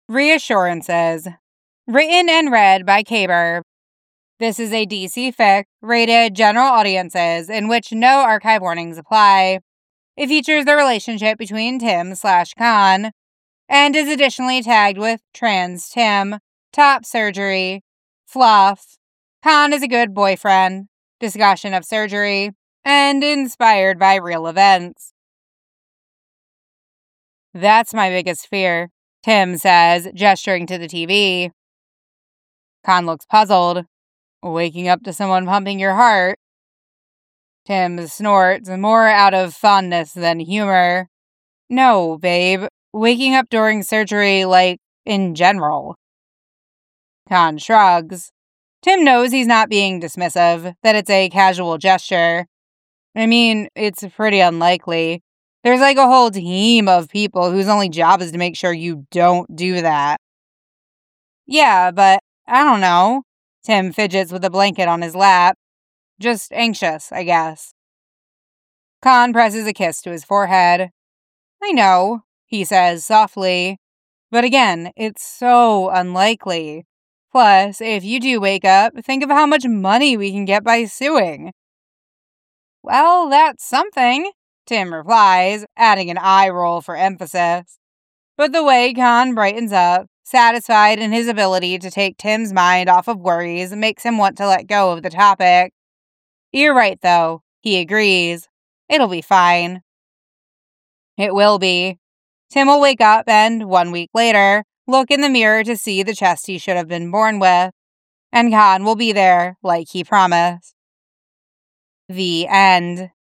Reassurances. Written and read by K-Burb. This is a DC fic rated general audiences in which no archive warnings apply. It features the relationship between Tim/Khan and is additionally tagged with trans Tim, top surgery, fluff, Khan is a good boyfriend, discussion of surgery, and inspired by real events. That's my biggest fear, Tim says, gesturing to the TV. Khan looks puzzled. Waking up to someone pumping your heart. Tim snorts, more out of fondness than humor. No, babe. Waking up during surgery, like, in general. Khan shrugs. Tim knows he's not being dismissive, that it's a casual gesture. I mean, it's pretty unlikely. There's like a whole team of people whose only job is to make sure you don't do that. Yeah, but I don't know. Tim fidgets with a blanket on his lap. Just anxious, I guess. Khan presses a kiss to his forehead. I know, he says softly. But again, it's so unlikely. Plus, if you do wake up, think of how much money we can get by suing. Well, that's something, Tim replies, adding an eye roll for emphasis. But the way Khan brightens up, satisfied in his ability to take Tim's mind off of worries, makes him want to let go of the topic. You're right, though, he agrees. It'll be fine. It will be. Tim will wake up and, 1 week later, look in the mirror to see the chest he should have been born with. And Khan will be there, like he promised. The end.